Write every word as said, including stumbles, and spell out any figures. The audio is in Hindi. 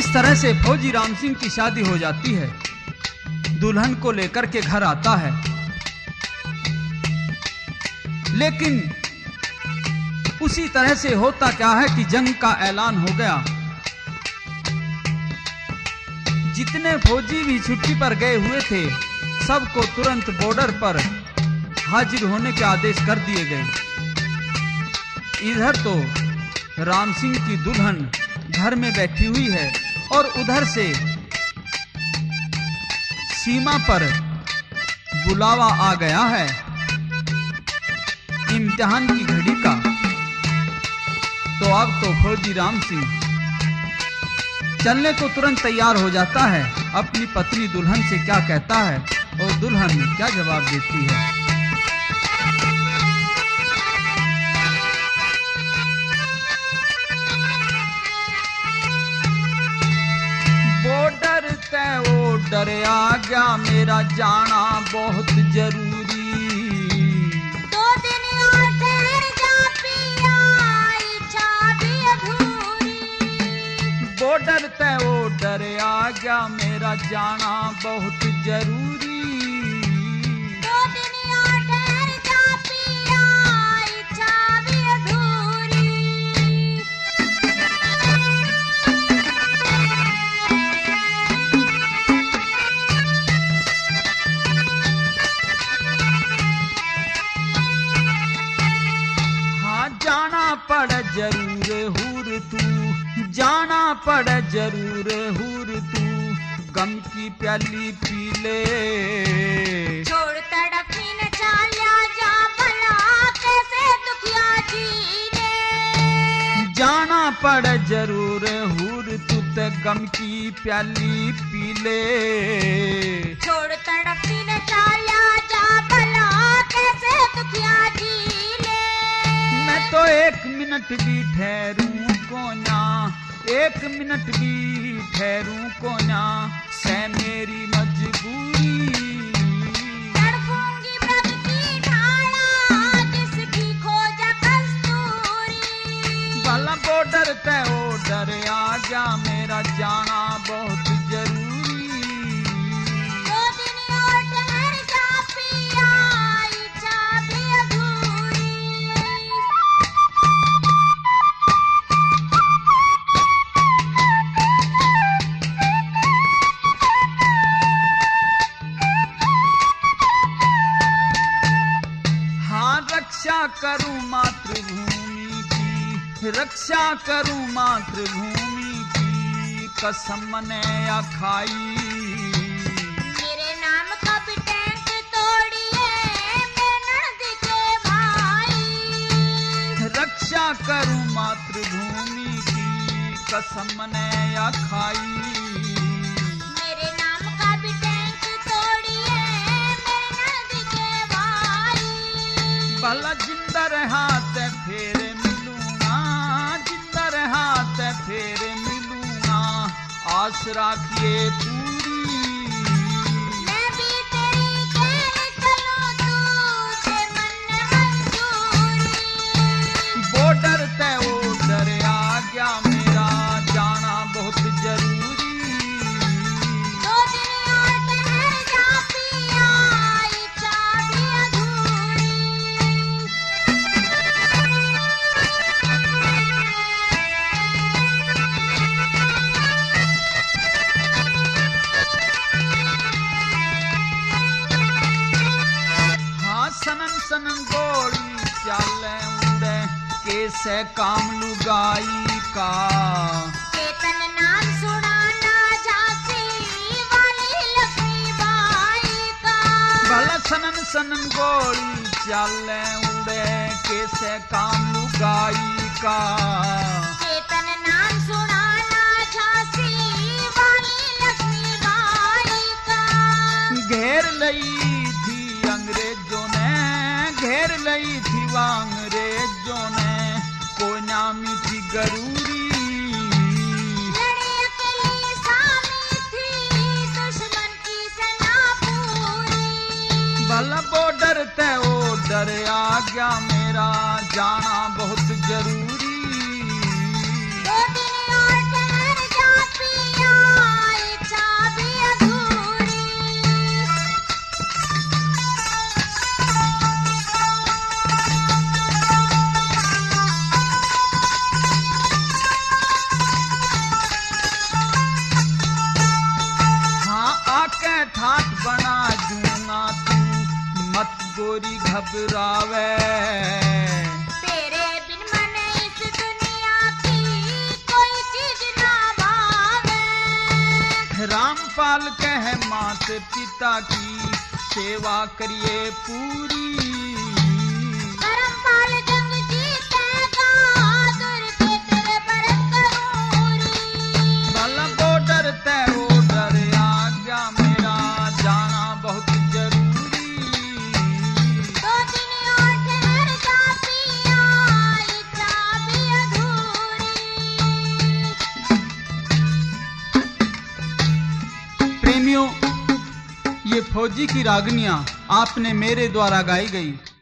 इस तरह से फौजी राम सिंह की शादी हो जाती है। दुल्हन को लेकर के घर आता है, लेकिन उसी तरह से होता क्या है कि जंग का ऐलान हो गया। जितने फौजी भी छुट्टी पर गए हुए थे, सबको तुरंत बॉर्डर पर हाजिर होने के आदेश कर दिए गए। इधर तो राम सिंह की दुल्हन घर में बैठी हुई है और उधर से सीमा पर बुलावा आ गया है इम्तिहान की घड़ी का। तो अब तो फौजी राम सिंह चलने को तुरंत तैयार हो जाता है। अपनी पत्नी दुल्हन से क्या कहता है और दुल्हन क्या जवाब देती है। बॉर्डर तय ऑर्डर आ गया, मेरा जाना बहुत जरूरी। दो दिन और ठहर जा पिया, इच्छा भी अधूरी। बॉर्डर तय ऑर्डर आ गया, मेरा जाना बहुत जरूरी। दो दिन और ठहर जा पिया, इच्छा भी अधूरी। हाँ जाना पड़ जरूर हूर तू, जाना पड़ जरूर हूर तू, गम की प्याली पी ले। छोड़ तड़पी न चाल्या जा भला, कैसे दुखिया जीने। जाना पड़ जरूर हूर तू, ते गम की प्याली पी ले। छोड़ तड़पी न चाल्या जा भला, कैसे दुखिया जीने। मैं तो एक मिनट भी ठहरूं को ना, एक मिनट भी ठहरूं को ना, से मेरी मजबूरी। तड़पूंगी ब्रज की ढाला, जिसकी खोज कस्तूरी। भला बॉर्डर तय ऑर्डर आ गया, मेरा जाना बहुत जरूरी। दो दिन और ठहर जा पिया, इच्छा भी अधूरी। रक्षा करूं मातृभूमि की, रक्षा करूं मातृभूमि की, कसम ने या खाई। मेरे नाम का भी टैंक तोड़िए, मैं ननद के भाई। रक्षा करूं मातृभूमि की, कसम ने या खाई। मेरे नाम का भी टैंक तोड़िए, मैं ननद के भाई। भला जिंदा रहा ते फिर मिलूंगा, जिंदा रहा ते फिर मिलूंगा, आस राखिए पूरी। मैं भी तेरी खेल चलूं, तुझे मन मंजूरी। बॉर्डर तय ऑर्डर आ गया, मेरा जाना बहुत जरूरी। दो दिन और ठहर जा पिया, इच्छा भी अधूरी। हाँ सनन सनन गोली चाले उड़े, कैसे काम लुगाई का। केतन नाम सुनाना, झांसी वाली लक्ष्मीबाई का। भला सनन सनन गोली चाले उड़े, कैसे काम लुगाई का। केतन नाम सुनाना, झांसी वाली लक्ष्मीबाई का। घेर लई थी अंग्रेजों ने, घेर लई थी अंग्रेजों ने, कोई नामी थी गरूरी। लड़ी अकेली सामी थी, दुश्मन की सेना पूरी। भला बॉर्डर तय ऑर्डर आ गया, मेरा जाना बहुत जरूरी। दो दिन और ठहर जा पिया, सीता की सेवा करिए पूरी। धर्मपाल जंग जीतेगा, दुर्गे तेरे भरत करूरी। भला बॉर्डर तय ऑर्डर आज्ञा मेरा जाना बहुत जरूरी। दो दिन और ठहर जा पिया, इच्छा भी अधूरी। प्रेमियों, ये फौजी की रागनियां आपने मेरे द्वारा गाई गई